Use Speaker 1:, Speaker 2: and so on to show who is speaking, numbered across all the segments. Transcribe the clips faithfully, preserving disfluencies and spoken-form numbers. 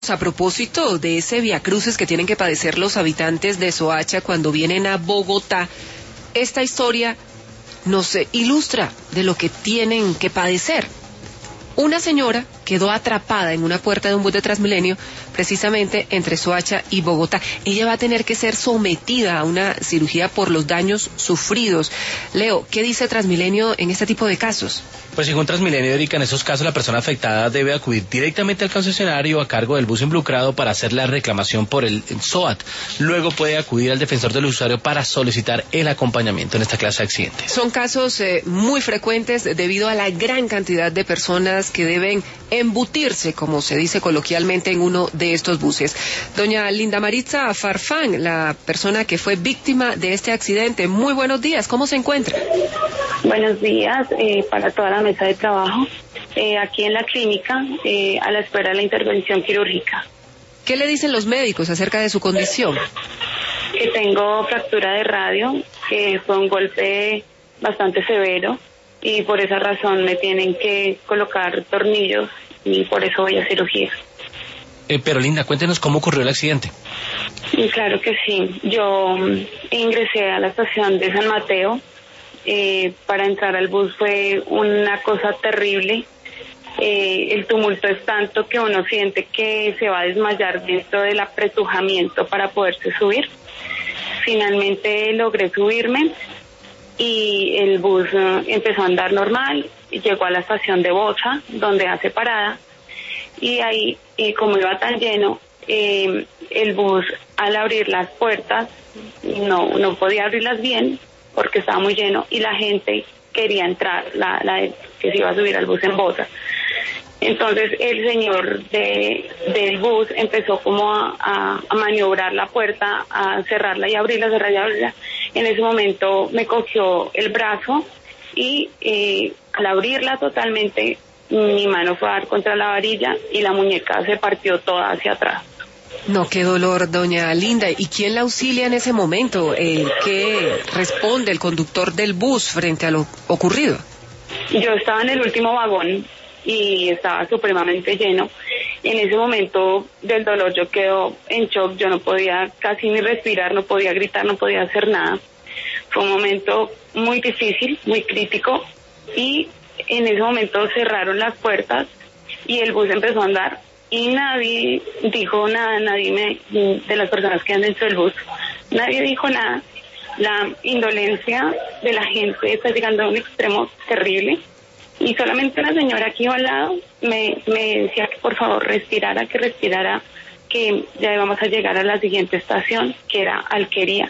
Speaker 1: A propósito de ese viacrucis que tienen que padecer los habitantes de Soacha cuando vienen a Bogotá, esta historia nos ilustra de lo que tienen que padecer. Una señora quedó atrapada en una puerta de un bus de Transmilenio, precisamente entre Soacha y Bogotá. Ella va a tener que ser sometida a una cirugía por los daños sufridos. Leo, ¿qué dice Transmilenio en este tipo de casos?
Speaker 2: Pues según Transmilenio, Erika, en esos casos la persona afectada debe acudir directamente al concesionario a cargo del bus involucrado para hacer la reclamación por el S O A T. Luego puede acudir al defensor del usuario para solicitar el acompañamiento en esta clase de accidentes.
Speaker 1: Son casos eh, muy frecuentes debido a la gran cantidad de personas que deben embutirse, como se dice coloquialmente, en uno de estos buses. Doña Linda Maritza Farfán, la persona que fue víctima de este accidente, muy buenos días, ¿cómo se encuentra?
Speaker 3: Buenos días eh, para toda la mesa de trabajo, eh, aquí en la clínica, eh, a la espera de la intervención quirúrgica.
Speaker 1: ¿Qué le dicen los médicos acerca de su condición?
Speaker 3: Que tengo fractura de radio, que fue un golpe bastante severo y por esa razón me tienen que colocar tornillos y por eso voy a cirugía.
Speaker 2: Eh, pero Linda, cuéntenos cómo ocurrió el accidente.
Speaker 3: Y claro que sí, yo ingresé a la estación de San Mateo. Eh, para entrar al bus fue una cosa terrible. Eh, el tumulto es tanto que uno siente que se va a desmayar dentro del apretujamiento para poderse subir. Finalmente logré subirme y el bus eh, empezó a andar normal, llegó a la estación de Bosa, donde hace parada, y ahí, y como iba tan lleno, eh, el bus al abrir las puertas no, no podía abrirlas bien porque estaba muy lleno y la gente quería entrar, la, la que se iba a subir al bus en Bosa. Entonces el señor de, del bus empezó como a, a, a maniobrar la puerta, a cerrarla y abrirla, cerrarla y abrirla. En ese momento me cogió el brazo y eh, al abrirla totalmente mi mano fue a dar contra la varilla y la muñeca se partió toda hacia atrás.
Speaker 1: No, qué dolor, doña Linda. ¿Y quién la auxilia en ese momento? Eh, ¿Qué responde el conductor del bus frente a lo ocurrido?
Speaker 3: Yo estaba en el último vagón y estaba supremamente lleno. En ese momento del dolor yo quedo en shock, yo no podía casi ni respirar, no podía gritar, no podía hacer nada. Fue un momento muy difícil, muy crítico y en ese momento cerraron las puertas y el bus empezó a andar. Y nadie dijo nada, nadie me, de las personas que andan dentro del bus, nadie dijo nada. La indolencia de la gente está llegando a un extremo terrible. Y solamente una señora aquí al lado me, me decía que por favor respirara, que respirara, que ya íbamos a llegar a la siguiente estación, que era Alquería,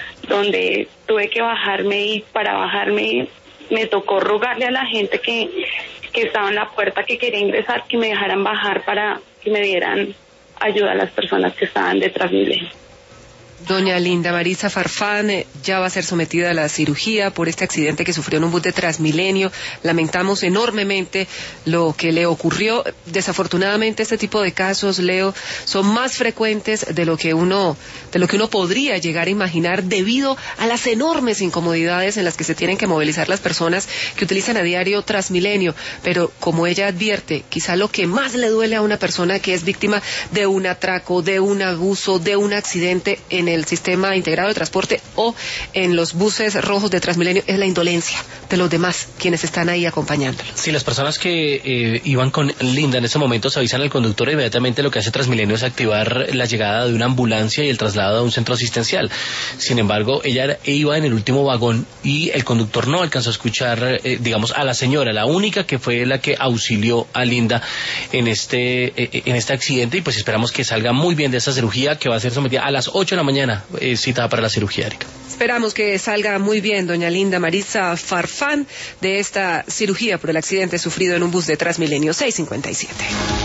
Speaker 3: donde tuve que bajarme y para bajarme me tocó rogarle a la gente que... que estaba en la puerta, que quería ingresar, que me dejaran bajar para que me dieran ayuda a las personas que estaban detrás de mí.
Speaker 1: Doña Linda Maritza Farfán eh, ya va a ser sometida a la cirugía por este accidente que sufrió en un bus de Transmilenio. Lamentamos enormemente lo que le ocurrió. Desafortunadamente este tipo de casos, Leo, son más frecuentes de lo que uno, de lo que uno podría llegar a imaginar debido a las enormes incomodidades en las que se tienen que movilizar las personas que utilizan a diario Transmilenio. Pero como ella advierte, quizá lo que más le duele a una persona que es víctima de un atraco, de un abuso, de un accidente en el sistema integrado de transporte o en los buses rojos de Transmilenio es la indolencia de los demás quienes están ahí acompañándolo.
Speaker 2: Sí, las personas que eh, iban con Linda en ese momento se avisan al conductor e inmediatamente lo que hace Transmilenio es activar la llegada de una ambulancia y el traslado a un centro asistencial. Sin embargo, ella iba en el último vagón y el conductor no alcanzó a escuchar, eh, digamos, a la señora, la única que fue la que auxilió a Linda en este, eh, en este accidente, y pues esperamos que salga muy bien de esa cirugía que va a ser sometida a las ocho de la mañana. Eh, citada para la cirugía, Erika.
Speaker 1: Esperamos que salga muy bien, doña Linda Maritza Farfán, de esta cirugía por el accidente sufrido en un bus de Transmilenio. seis cincuenta y siete.